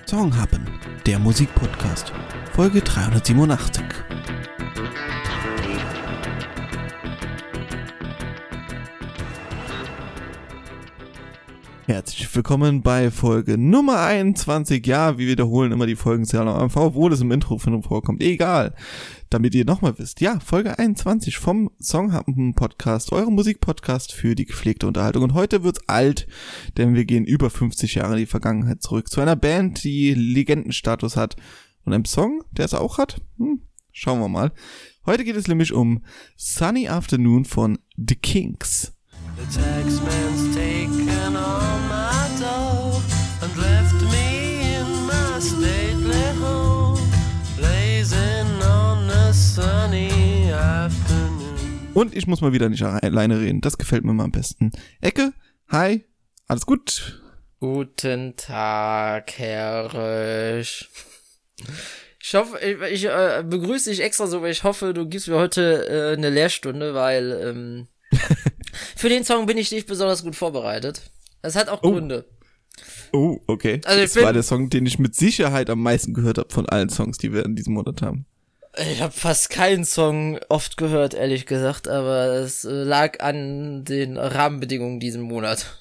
Songhappen, der Musikpodcast, Folge 387. Herzlich willkommen bei Folge Nummer 21. Ja, wir wiederholen immer die Folgenzahl am Anfang, obwohl es im Intro von vorkommt. Egal, damit ihr nochmal wisst. Ja, Folge 21 vom Songhappen-Podcast, eurem Musikpodcast für die gepflegte Unterhaltung. Und heute wird's alt, denn wir gehen über 50 Jahre in die Vergangenheit zurück. Zu einer Band, die Legendenstatus hat. Und einem Song, der es auch hat? Schauen wir mal. Heute geht es nämlich um Sunny Afternoon von The Kinks. The taxman's taken all my dough and left me in my stately home, blazing on a sunny afternoon. Und ich muss mal wieder nicht alleine reden, das gefällt mir mal am besten. Ecke, hi, alles gut? Guten Tag, Herr Rösch. Ich hoffe, ich begrüße dich extra so, weil ich hoffe, du gibst mir heute eine Lehrstunde, weil für den Song bin ich nicht besonders gut vorbereitet. Das hat auch Gründe. Oh, okay. Also das war der Song, den ich mit Sicherheit am meisten gehört habe von allen Songs, die wir in diesem Monat haben. Ich habe fast keinen Song oft gehört, ehrlich gesagt, aber es lag an den Rahmenbedingungen diesen Monat.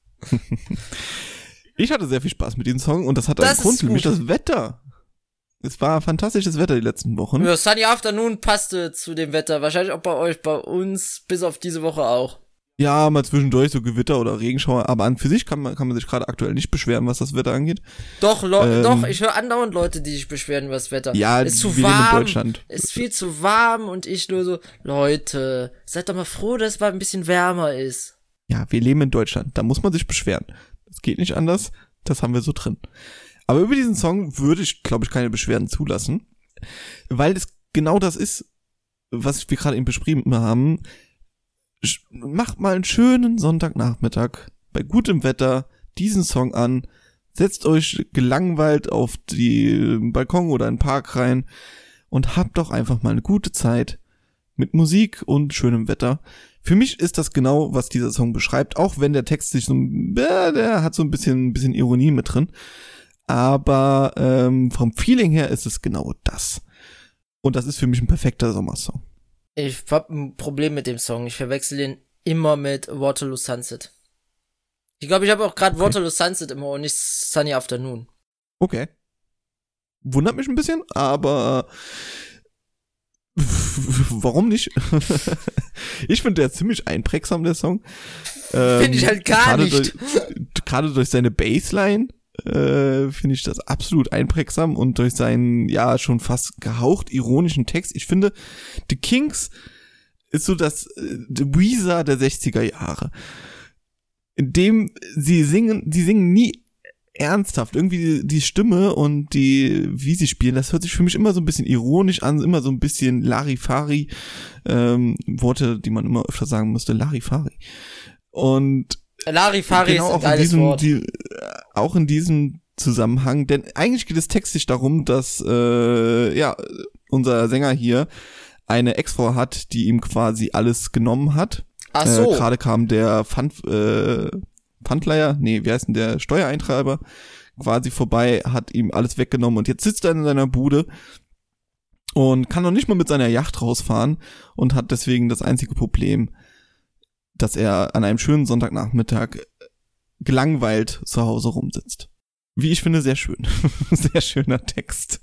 Ich hatte sehr viel Spaß mit diesem Song und das hat einen Grund, nämlich das Wetter. Es war fantastisches Wetter die letzten Wochen. Ja, Sunny Afternoon passte zu dem Wetter. Wahrscheinlich auch bei euch, bei uns, bis auf diese Woche auch. Ja, mal zwischendurch so Gewitter oder Regenschauer, aber an für sich kann man sich gerade aktuell nicht beschweren, was das Wetter angeht. Doch, doch, ich höre andauernd Leute, die sich beschweren über das Wetter. Ja, ist zu wir warm, leben in Deutschland. Ist viel zu warm und ich nur so, Leute, seid doch mal froh, dass es mal ein bisschen wärmer ist. Ja, wir leben in Deutschland, da muss man sich beschweren. Das geht nicht anders, das haben wir so drin. Aber über diesen Song würde ich, glaube ich, keine Beschwerden zulassen, weil es genau das ist, was wir gerade eben beschrieben haben. Macht mal einen schönen Sonntagnachmittag bei gutem Wetter diesen Song an, setzt euch gelangweilt auf die Balkon oder in den Park rein und habt doch einfach mal eine gute Zeit mit Musik und schönem Wetter. Für mich ist das genau, was dieser Song beschreibt, auch wenn der Text sich der hat so ein bisschen Ironie mit drin. Aber vom Feeling her ist es genau das. Und das ist für mich ein perfekter Sommersong. Ich hab ein Problem mit dem Song. Ich verwechsel den immer mit Waterloo Sunset. Ich glaube, ich habe auch gerade Waterloo Sunset immer und nicht Sunny Afternoon. Okay. Wundert mich ein bisschen, aber warum nicht? Ich finde der ziemlich einprägsam, der Song. Finde ich halt gar nicht. Gerade durch seine Bassline finde ich das absolut einprägsam und durch seinen, ja, schon fast gehaucht ironischen Text. Ich finde, The Kinks ist so das The Weezer der 60er Jahre. In dem sie singen nie ernsthaft. Irgendwie die Stimme und wie sie spielen, das hört sich für mich immer so ein bisschen ironisch an, immer so ein bisschen Larifari, Worte, die man immer öfter sagen müsste, Larifari. Und Larifari genau, ist ein geiles Wort. Auch in diesem Zusammenhang, denn eigentlich geht es textlich darum, dass unser Sänger hier eine Ex-Frau hat, die ihm quasi alles genommen hat. Ach so. Gerade kam der Pfandleiher, wie heißt denn der Steuereintreiber quasi vorbei, hat ihm alles weggenommen und jetzt sitzt er in seiner Bude und kann noch nicht mal mit seiner Yacht rausfahren und hat deswegen das einzige Problem, dass er an einem schönen Sonntagnachmittag gelangweilt zu Hause rumsitzt. Wie ich finde, sehr schön. Sehr schöner Text.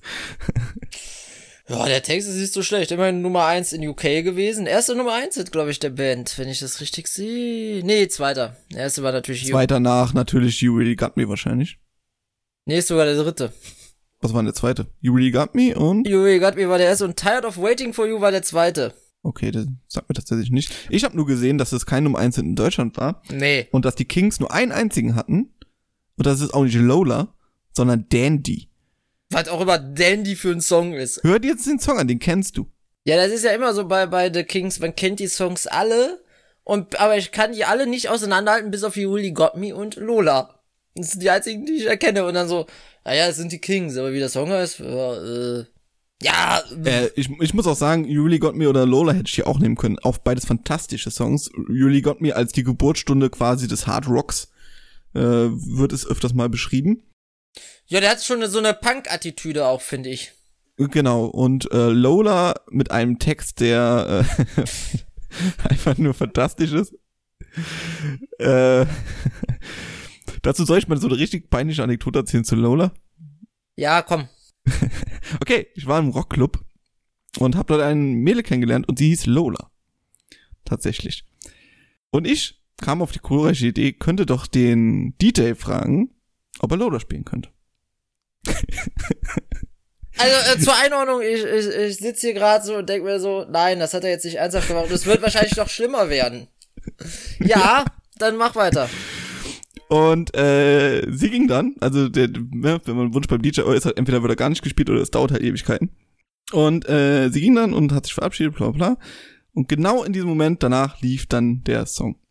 Ja, der Text ist nicht so schlecht. Immerhin Nummer 1 in UK gewesen. Erste Nummer 1 glaube ich, der Band, wenn ich das richtig sehe. Nee, zweiter. Der erste war natürlich Zweiter nach natürlich You Really Got Me wahrscheinlich. Nee, ist sogar der dritte. Was war denn der zweite? You Really Got Me und? You Really Got Me war der erste und Tired of Waiting for You war der zweite. Okay, das sagt mir tatsächlich nicht. Ich habe nur gesehen, dass es kein Nummer 1 in Deutschland war. Nee. Und dass die Kinks nur einen einzigen hatten. Und das ist auch nicht Lola, sondern Dandy. Was auch immer Dandy für ein Song ist. Hör dir jetzt den Song an, den kennst du. Ja, das ist ja immer so bei The Kinks, man kennt die Songs alle, aber ich kann die alle nicht auseinanderhalten, bis auf You Really Got Me und Lola. Das sind die einzigen, die ich erkenne. Und dann so, naja, das sind die Kinks, aber wie der Song heißt, ja. Ich muss auch sagen, You Really Got Me oder Lola hätte ich hier auch nehmen können. Auch beides fantastische Songs. You Really Got Me als die Geburtsstunde quasi des Hard Rocks wird es öfters mal beschrieben. Ja, der hat schon so eine Punk-Attitüde auch, finde ich. Genau, und Lola mit einem Text, der einfach nur fantastisch ist. Dazu soll ich mal so eine richtig peinliche Anekdote erzählen zu Lola. Ja, komm. Okay, ich war im Rockclub und habe dort einen Mädel kennengelernt und sie hieß Lola. Tatsächlich. Und ich kam auf die glorreiche Idee, könnte doch den DJ fragen, ob er Lola spielen könnte. Also zur Einordnung, ich sitze hier gerade so und denke mir so, nein, das hat er jetzt nicht ernsthaft gemacht. Das wird wahrscheinlich noch schlimmer werden. Ja, dann mach weiter. Und sie ging dann, also wenn man einen Wunsch beim DJ äußert, entweder wird er gar nicht gespielt oder es dauert halt Ewigkeiten. Und sie ging dann und hat sich verabschiedet, bla bla. Und genau in diesem Moment danach lief dann der Song.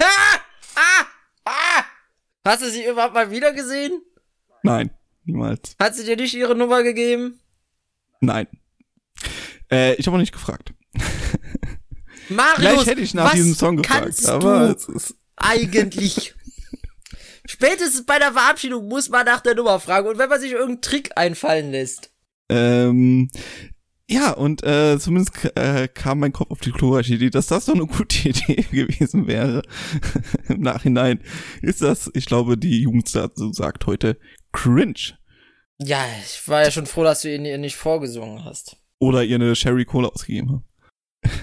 Hast du sie überhaupt mal wieder gesehen? Nein, niemals. Hat sie dir nicht ihre Nummer gegeben? Nein. Ich habe auch nicht gefragt. Marius, Vielleicht hätte ich nach was diesem Song gefragt, kannst aber du es ist eigentlich? Spätestens bei der Verabschiedung muss man nach der Nummer fragen und wenn man sich irgendeinen Trick einfallen lässt. ja, und zumindest kam mein Kopf auf die glorreiche Idee, dass das doch eine gute Idee gewesen wäre. Im Nachhinein ist das, ich glaube, die Jugend dazu sagt heute, cringe. Ja, ich war ja schon froh, dass du ihr nicht vorgesungen hast. Oder ihr eine Sherry Cola ausgegeben habt.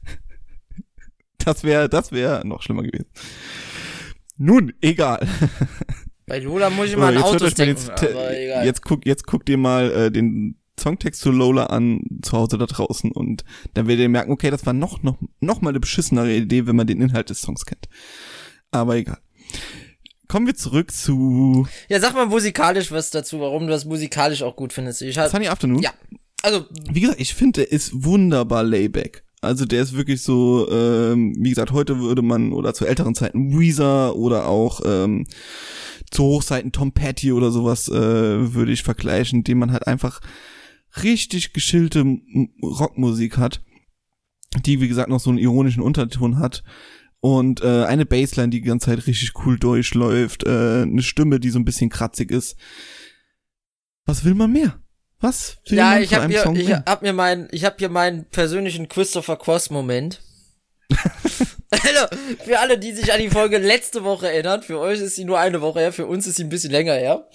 Das wäre noch schlimmer gewesen. Nun, egal. Bei Lola muss ich mal an Autos denken, aber egal. Jetzt guckt ihr mal den Songtext zu Lola an, zu Hause da draußen, und dann werdet ihr merken, okay, das war noch mal eine beschissenere Idee, wenn man den Inhalt des Songs kennt. Aber egal. Kommen wir zurück zu... Ja, sag mal musikalisch was dazu, warum du das musikalisch auch gut findest. Sunny Afternoon? Ja, also... Wie gesagt, ich finde, der ist wunderbar layback. Also der ist wirklich so, wie gesagt, heute würde man, oder zu älteren Zeiten Weezer oder auch zu Hochzeiten Tom Petty oder sowas würde ich vergleichen, dem man halt einfach richtig geschillte Rockmusik hat, die, wie gesagt, noch so einen ironischen Unterton hat. Und eine Bassline, die ganze Zeit richtig cool durchläuft, eine Stimme, die so ein bisschen kratzig ist. Was will man mehr? Was will man von einem Song mehr? Ich hab hier meinen persönlichen Christopher Cross-Moment. Also, für alle, die sich an die Folge letzte Woche erinnern, für euch ist sie nur eine Woche her, für uns ist sie ein bisschen länger her.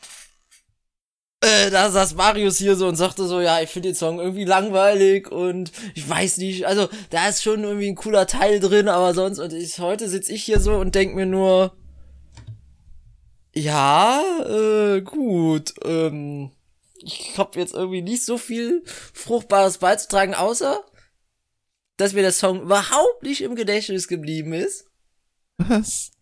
Da saß Marius hier so und sagte so, ja, ich finde den Song irgendwie langweilig und ich weiß nicht, also da ist schon irgendwie ein cooler Teil drin, aber sonst, und heute sitze ich hier so und denk mir nur, ja, gut, ich hab jetzt irgendwie nicht so viel Fruchtbares beizutragen, außer, dass mir der Song überhaupt nicht im Gedächtnis geblieben ist. Was?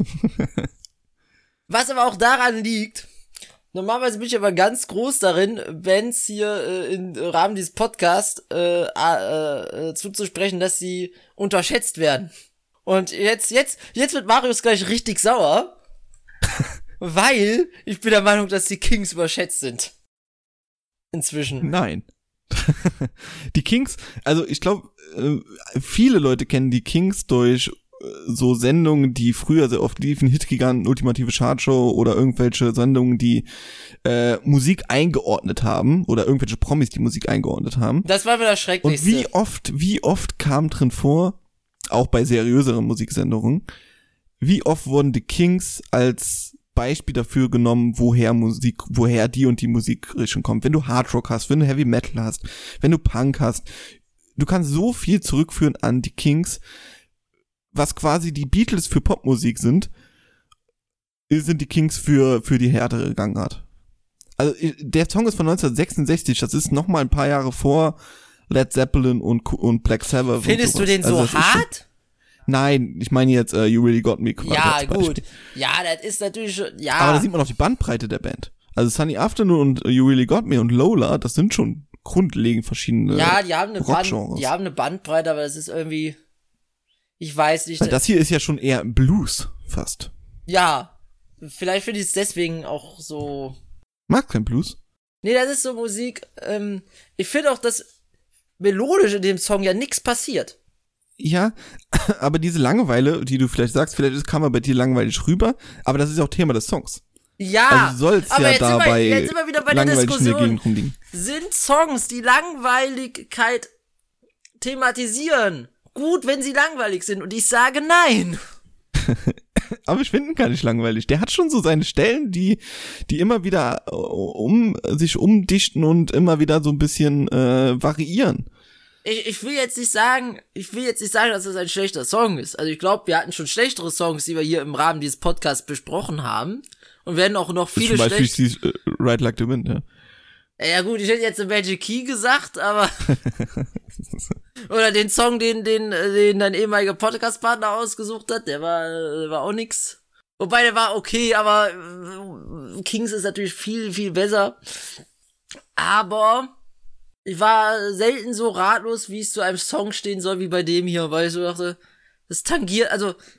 Was aber auch daran liegt, normalerweise bin ich aber ganz groß darin, Bands hier im Rahmen dieses Podcasts zuzusprechen, dass sie unterschätzt werden. Und jetzt wird Marius gleich richtig sauer, weil ich bin der Meinung, dass die Kings überschätzt sind. Inzwischen. Nein. Die Kings, also ich glaube, viele Leute kennen die Kings durch so Sendungen, die früher sehr oft liefen, Hitgiganten, Ultimative Chartshow oder irgendwelche Sendungen, die Musik eingeordnet haben oder irgendwelche Promis, die Musik eingeordnet haben. Das war mir das Schrecklichste. Und wie oft kam drin vor, auch bei seriöseren Musiksendungen, wie oft wurden die Kings als Beispiel dafür genommen, woher die und die Musikrichtung kommt. Wenn du Hardrock hast, wenn du Heavy Metal hast, wenn du Punk hast, du kannst so viel zurückführen an die Kings, was quasi die Beatles für Popmusik sind die Kings für die härtere Gangart. Also der Song ist von 1966, das ist noch mal ein paar Jahre vor Led Zeppelin und Black Sabbath. Findest du den so hart? Nein, ich meine jetzt You Really Got Me. Ja, gut. Ja, das ist natürlich schon, ja. Aber da sieht man auch die Bandbreite der Band. Also Sunny Afternoon und You Really Got Me und Lola, das sind schon grundlegend verschiedene Rockgenres. Die haben eine Bandbreite, aber das ist irgendwie, ich weiß nicht. Weil das hier ist ja schon eher Blues, fast. Ja, vielleicht finde ich es deswegen auch so. Mag kein Blues? Nee, das ist so Musik, ich finde auch, dass melodisch in dem Song ja nix passiert. Ja, aber diese Langeweile, die du vielleicht sagst, vielleicht kam er bei dir langweilig rüber, aber das ist auch Thema des Songs. Ja, Also soll's aber ja jetzt dabei sind wir wieder bei der langweilig in der Diskussion. Gegend rumliegen. Sind Songs, die Langweiligkeit thematisieren, gut, wenn sie langweilig sind? Und ich sage nein. Aber ich finde ihn gar nicht langweilig. Der hat schon so seine Stellen, die immer wieder sich umdichten und immer wieder so ein bisschen variieren. Ich will jetzt nicht sagen, dass das ein schlechter Song ist. Also ich glaube, wir hatten schon schlechtere Songs, die wir hier im Rahmen dieses Podcasts besprochen haben. Und werden auch noch viele Zum Beispiel schlechte. Ride Like the Wind, ja. Ja gut, ich hätte jetzt The Magic Key gesagt, aber oder den Song, den dein ehemaliger Podcast-Partner ausgesucht hat, der war auch nix. Wobei, der war okay, aber Kings ist natürlich viel, viel besser. Aber ich war selten so ratlos, wie es zu einem Song stehen soll, wie bei dem hier, weil ich so dachte, es tangiert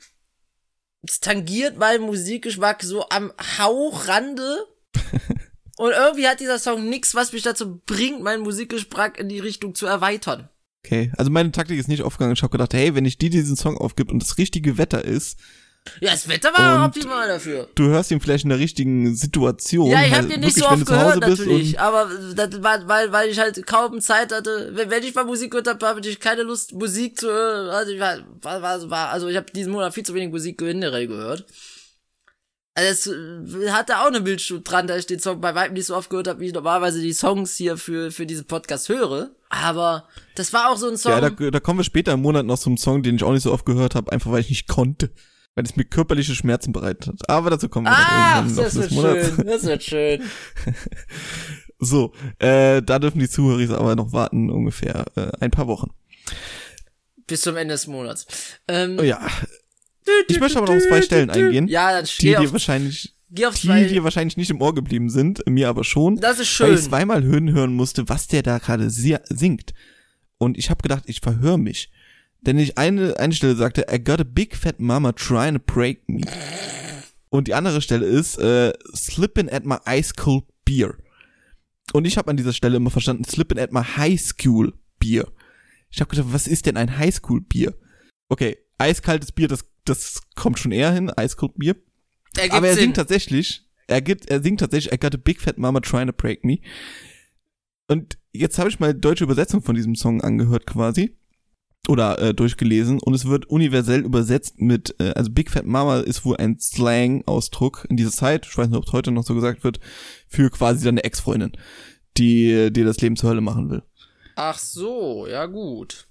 meinen Musikgeschmack so am Hauchrande. Und irgendwie hat dieser Song nix, was mich dazu bringt, meinen Musikgeschmack in die Richtung zu erweitern. Okay, also meine Taktik ist nicht aufgegangen. Ich habe gedacht, hey, wenn ich diesen Song aufgibt und das richtige Wetter ist. Ja, das Wetter war optimal dafür. Du hörst ihn vielleicht in der richtigen Situation. Ja, ich halt hab den nicht wirklich, so wenn oft du zu Hause gehört bist natürlich, aber das war, weil ich halt kaum Zeit hatte. Wenn ich mal Musik gehört habe, hatte ich keine Lust, Musik zu hören. Also ich habe diesen Monat viel zu wenig Musik generell gehört. Also es hatte auch eine Milchstut dran, dass ich den Song bei weitem nicht so oft gehört habe, wie ich normalerweise die Songs hier für diesen Podcast höre. Aber das war auch so ein Song. Ja, da kommen wir später im Monat noch zum Song, den ich auch nicht so oft gehört habe, einfach weil ich nicht konnte. Weil es mir körperliche Schmerzen bereitet hat. Aber dazu kommen wir noch irgendwann im Laufe des Monats. Das wird schön. So, da dürfen die Zuhörer aber noch warten, ungefähr ein paar Wochen. Bis zum Ende des Monats. Ja. Ich möchte aber noch auf 2 Stellen eingehen, Ja, dann die dir wahrscheinlich nicht im Ohr geblieben sind, mir aber schon. Das ist schön. Weil ich zweimal hören musste, was der da gerade singt. Und ich habe gedacht, ich verhöre mich. Denn ich eine Stelle sagte, I got a big fat mama trying to break me. Und die andere Stelle ist, slipping at my ice cold beer. Und ich habe an dieser Stelle immer verstanden, slipping at my high school beer. Ich habe gedacht, was ist denn ein High School Bier? Okay, eiskaltes Bier, das kommt schon eher hin, Ice Cold Bier. Aber er singt tatsächlich, I got a big fat mama trying to break me. Und jetzt habe ich mal die deutsche Übersetzung von diesem Song angehört quasi. Oder durchgelesen. Und es wird universell übersetzt mit, also Big Fat Mama ist wohl ein Slang-Ausdruck in dieser Zeit, ich weiß nicht, ob es heute noch so gesagt wird, für quasi deine Ex-Freundin, die dir das Leben zur Hölle machen will. Ach so, ja gut.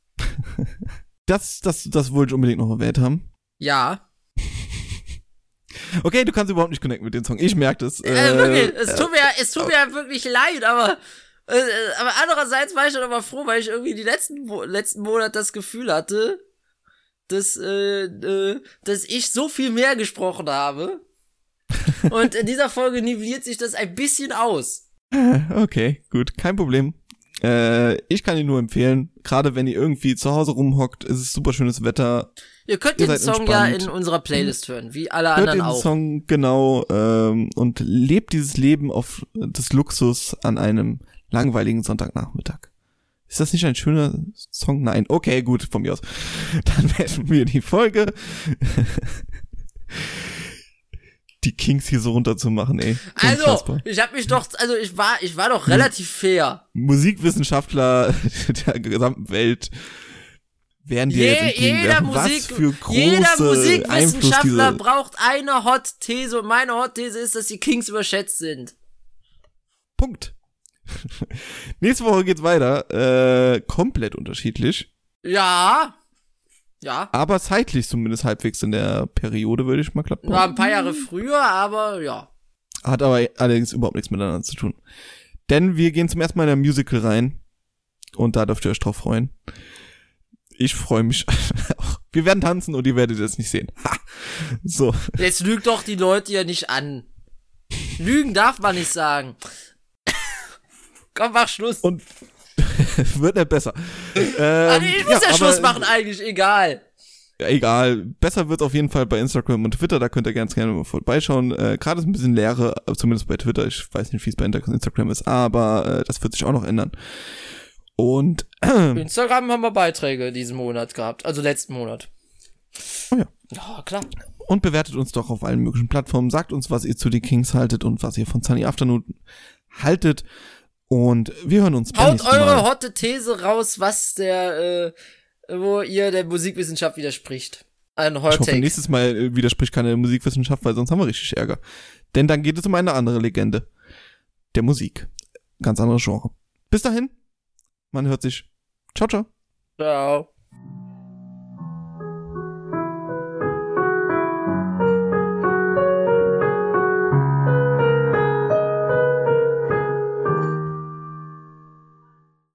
Das wollte ich unbedingt noch erwähnt haben. Ja. Okay, du kannst überhaupt nicht connecten mit dem Song. Ich merke das. Wirklich, es tut mir wirklich leid, aber andererseits war ich dann aber froh, weil ich irgendwie die letzten Monate das Gefühl hatte, dass ich so viel mehr gesprochen habe. Und in dieser Folge nivelliert sich das ein bisschen aus. Okay, gut, kein Problem. Ich kann ihn nur empfehlen, gerade wenn ihr irgendwie zu Hause rumhockt, ist es super schönes Wetter. Ihr könnt den Song entspannt. Ja in unserer Playlist hören, wie alle anderen auch. Hört den Song, genau, und lebt dieses Leben des Luxus an einem langweiligen Sonntagnachmittag. Ist das nicht ein schöner Song? Nein. Okay, gut, von mir aus. Dann beenden wir die Folge. Die Kings hier so runterzumachen, ey. Unfassbar. Also, ich war doch relativ fair. Musikwissenschaftler der gesamten Welt werden dir jetzt entgegenwerfen. Was für jeder Musikwissenschaftler braucht eine Hot-These und meine Hot-These ist, dass die Kings überschätzt sind. Punkt. Nächste Woche geht's weiter. Komplett unterschiedlich. Ja. Aber zeitlich zumindest halbwegs in der Periode, würde ich mal klappen. War ein paar Jahre früher, aber ja. Hat aber allerdings überhaupt nichts miteinander zu tun. Denn wir gehen zum ersten Mal in ein Musical rein. Und da dürft ihr euch drauf freuen. Ich freue mich auch. Wir werden tanzen und ihr werdet das nicht sehen. Ha. So. Jetzt lügt doch die Leute ja nicht an. Lügen darf man nicht sagen. Komm, mach Schluss. Und wird nicht besser. Ich muss ja Schluss machen eigentlich, egal. Ja, egal. Besser wird auf jeden Fall bei Instagram und Twitter, da könnt ihr ganz gerne mal vorbeischauen. Gerade ist ein bisschen Leere, zumindest bei Twitter. Ich weiß nicht, wie es bei Instagram ist, aber das wird sich auch noch ändern. Und Instagram haben wir Beiträge diesen Monat gehabt, also letzten Monat. Oh ja. Oh, klar. Und bewertet uns doch auf allen möglichen Plattformen. Sagt uns, was ihr zu den Kings haltet und was ihr von Sunny Afternoon haltet. Und wir hören uns beim Haut nächsten eure Mal. hotte These raus, was wo ihr der Musikwissenschaft widerspricht. Ein Hot Ich hoffe, Take. nächstes Mal widerspricht keine Musikwissenschaft, weil sonst haben wir richtig Ärger. Denn dann geht es um eine andere Legende der Musik. Ganz anderes Genre. Bis dahin, man hört sich. Ciao, ciao. Ciao.